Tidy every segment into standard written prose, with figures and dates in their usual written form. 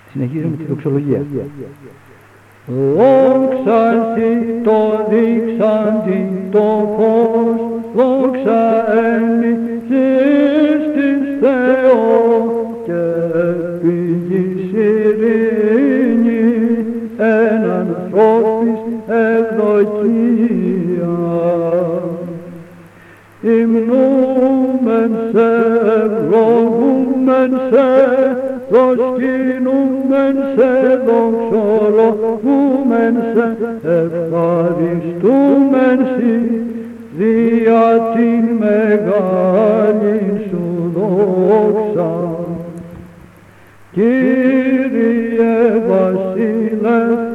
Συνεχίζουμε τη δοξολογία. Δόξα σοι το δείξαντι το φως, δόξα εννησείς της Θεό και πηγής ειρήνη εν ανθρώπης ευδοκία. Υμνούμεν σε, ευλογούμεν σε, προσκυνούμεν σε, δοξολογούμεν σε, ευχαριστούμεν σοι, δια την μεγάλην σου δόξα. Κύριε Βασίλευ,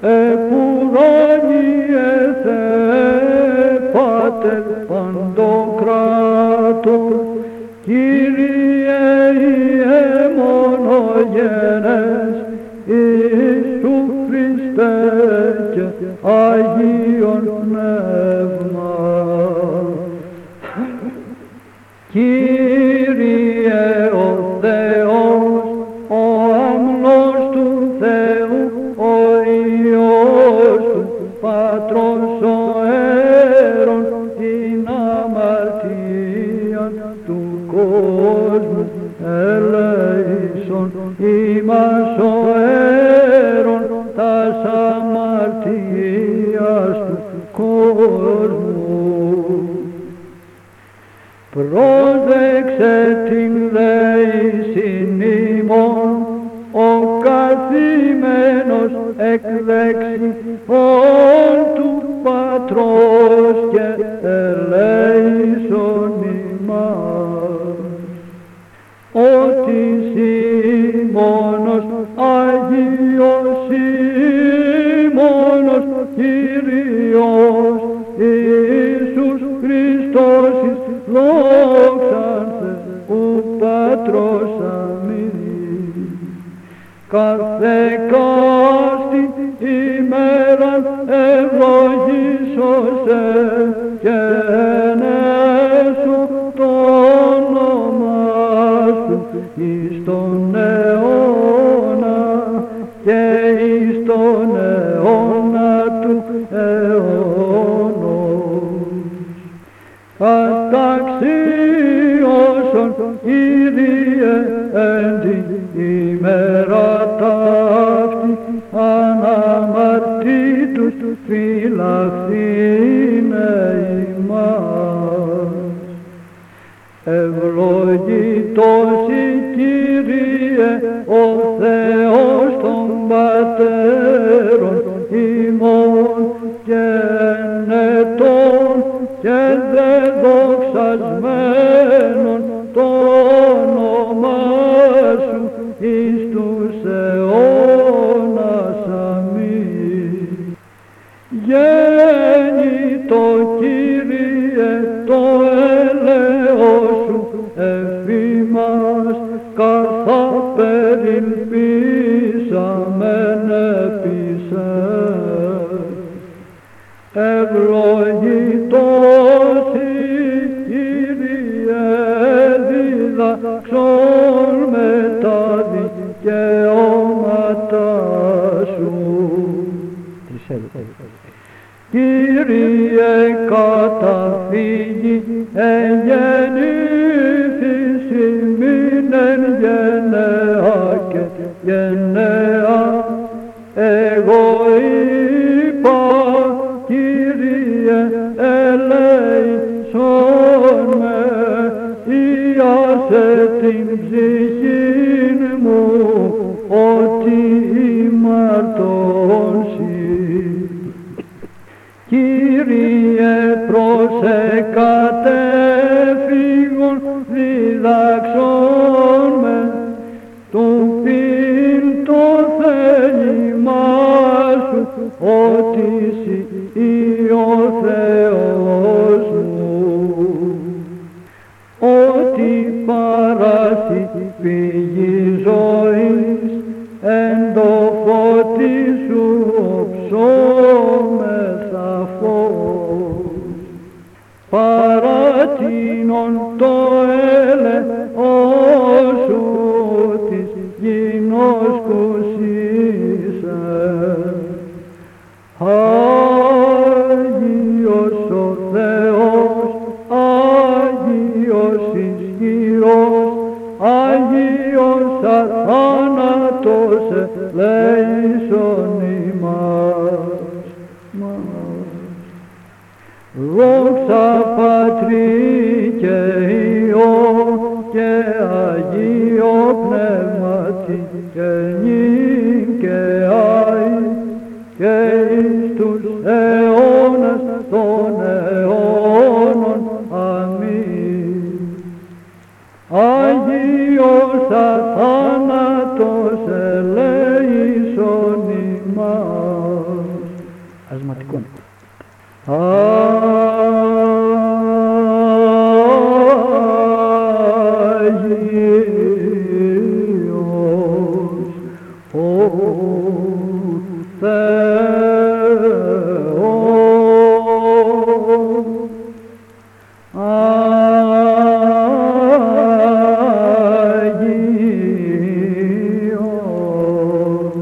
επουράνιε Θεέ, Πάτερ παντοκράτορ, Κύριε Ιε μονογενές, Ιησού Χριστέ και Αγίον Πνεύμα. Κύριε ο Θεός, ο αμνός του Θεού, ο Υιός του Πατρός ο αίρον, την αμαρτία του κόσμου ελέησον, ημάς ο αίρον τας αμαρτίας του κόσμου. Πρόσεξε την λέησιν ημών, ο καθημένος εκ δεξιών του Πατρός και ελέησον ημάς. Ότι Σίμωνος Αγίος Σίμωνος Κύριος Ιησούς Χριστός εις δόξαν Θεού Πατρός αμήν. Καθεκάστη ημέραν ευλογήσωσε και ενέσω το όνομα σου εις τον αιώνα και εις τον αιώνα του αιώνος. Καταξίωσον Κύριε εν την ημέρα ταύτη, αναμαρτήτους φυλαχθήνε ημάς. Ευλογητός η Κύριε ο Θεός των πατέρων ημών και ενετών και δεδοξασμένων το όνομά σου εις τους αιώνας αμήν. Γέννητο Κύριε το έλεος σου εφήμας, καθά περιλπίσαμεν επί σε. Ευλογητός η Κύριε διδάξον με τα δικαιώματα σου. Κύριε καταφύγει εγεννήθης ημίν εν γενναία και γενναία. Εγώ είπα, Κύριε ελέησον με, ιάσε την ψυχήν μου, ότι ημαρτώσει. Κύριε προσεκατέφυγον διδάξον με, του πειν το θέλημά ακούσισε. Άγιος ο Θεός, Άγιος ισχυρός, Άγιος αθάνατος ελέησον ημάς. Δόξα Πατρί και Υιό και Αγίο Πνεύματι και νυν και αεί και εις τους αιώνας των αιώνων. Αμήν. Άγιος αθάνατος ελέησον ημάς. Ασματικόν. Άγιος ο Θεός, Άγιος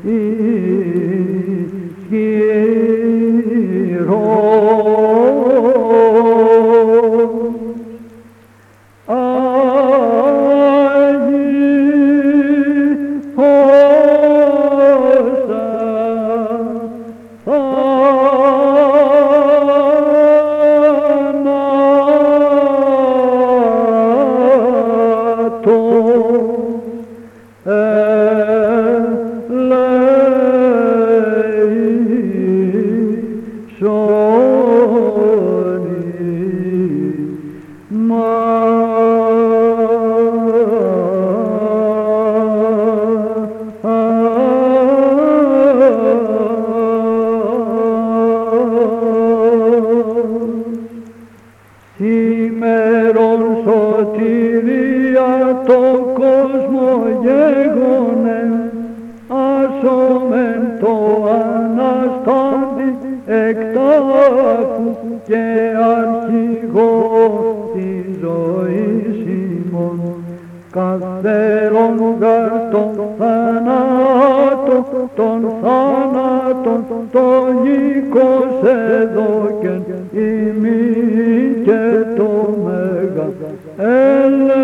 σήμερον σωτηρία τον κόσμο γέγονε, άσομεν το Αναστάντη εκ τάφου και αρχηγό της ζωής ημών, καθέρον γαρ τον θάνατον το οίκος εδώκεν ημί και το μέγα